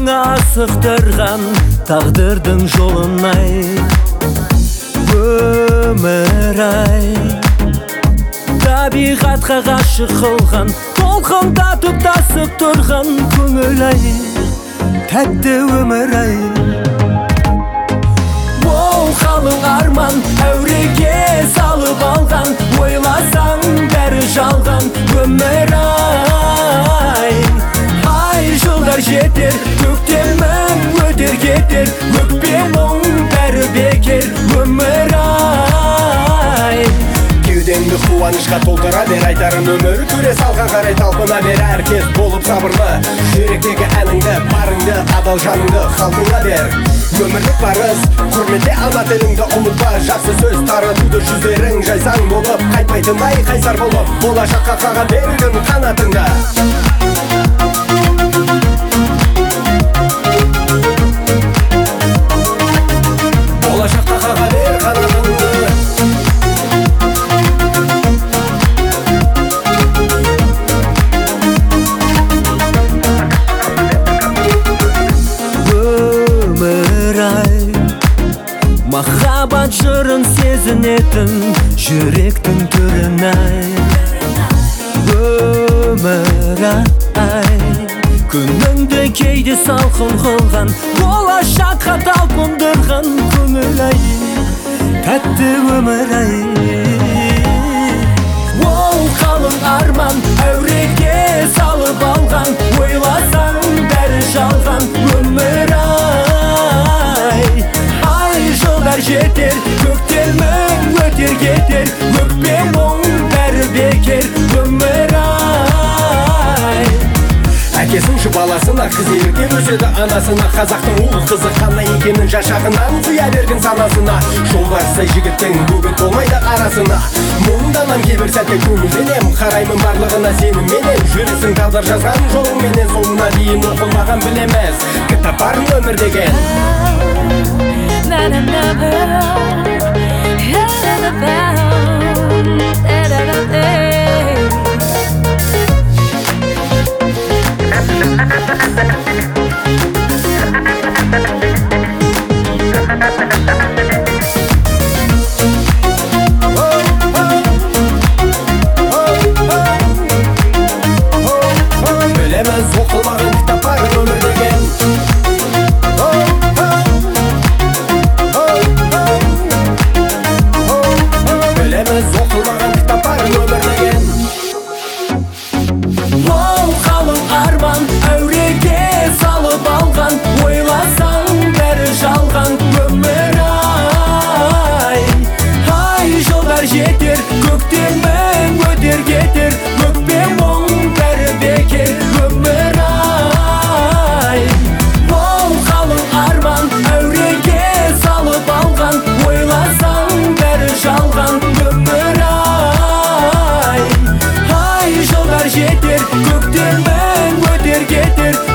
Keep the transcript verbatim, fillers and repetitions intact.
жаңа асықтырған тағдырдың жолын-ай, өмір-ай. Табиғатқа ғашық қылған, толқындатып тасып тұрған көңіл-ай, тәтті өмір-ай. Ол қалың арман әуреге салып алған, ойласаң бәрі жалған өмір-ай. Ай жылдар жетер, көктемің өтер кетер, өкпе мұң бәрі бекер өмір-ай. Кеудеңді қуанышқа толтыра бер, айтарым өмір көре салған қарай талпына бер. Әркез болып сабырлы, жүректегі әніңді, барыңды, адал жаныңды халқыңа бер. Өмірлік парыз, құрметте ана тіліңді ұмытпа. Жақсы сөз таратуды жүздерің жайсаң болып, қайтпайтындай қайсар болып, болашаққа қаға бердің қанатыңды. Болашаққа қаға бер қанатыңды. Махаббат жырын сезінетін жүректің түрін-ай, өмір-ай. Күніңді кейде салқын қылған, болашаққа талпындырған көңіл-ай, тәтті өмір-ай. Ол қалың арман әуреге салып алған, ойласаң бәрі жалған өмір-ай. Жылдар жетер, көктемің өтер кетер, өкпе мұң бәрі бекер өмір-ай. Әкесін жұбаласына қыз еліктен өседі анасына. Қазақтың ұл қызы қандай екенін жашағынан құя берген санасына. Жолбарыстай жігіттің бүгін толмайды арасына. Мұңданам кейбір сәтте көңілденем, қараймын барлығына сенімменен. Жүресің тағдыр жазған жолыңменен, соңына дейін оқылмаған білемez кітап барын өмір деген. Білемez оқылмаған кітап барын өмір деген. Оқылмаған кітап барын өмір деген. Ол қалың арман әуреге салып алған, ойласаң бәрі жалған өмір-ай. Ай жылдар жетер, көктемің өтер кетер, өкпе мұң бәрі бекер өмір-ай. Ол қалың арман әуреге салып алған, ойласаң бәрі жалған өмір-ай. Ай жылдар жетер, көктемің өтер кетер,